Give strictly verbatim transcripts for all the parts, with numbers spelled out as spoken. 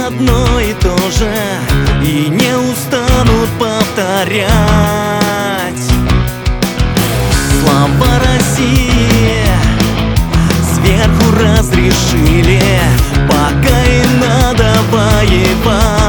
одно и то же, и не устанут повторять слова России. Сверху разрешили, пока и надо воевать.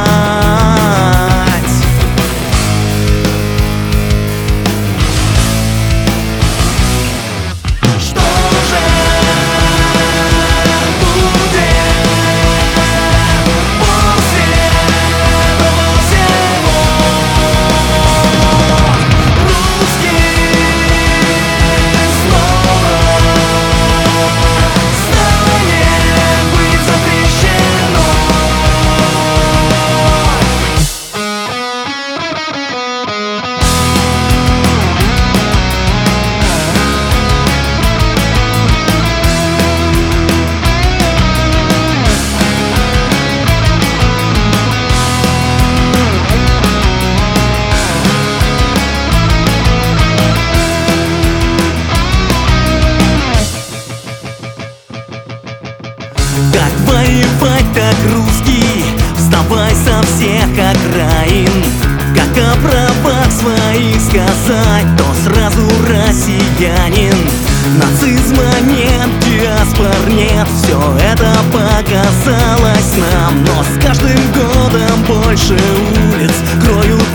Как воевать так, русский? Вставай со всех окраин. Как о правах своих сказать, то сразу россиянин. Нацизма нет, диаспор нет, все это показалось нам. Но с каждым годом больше улиц кроют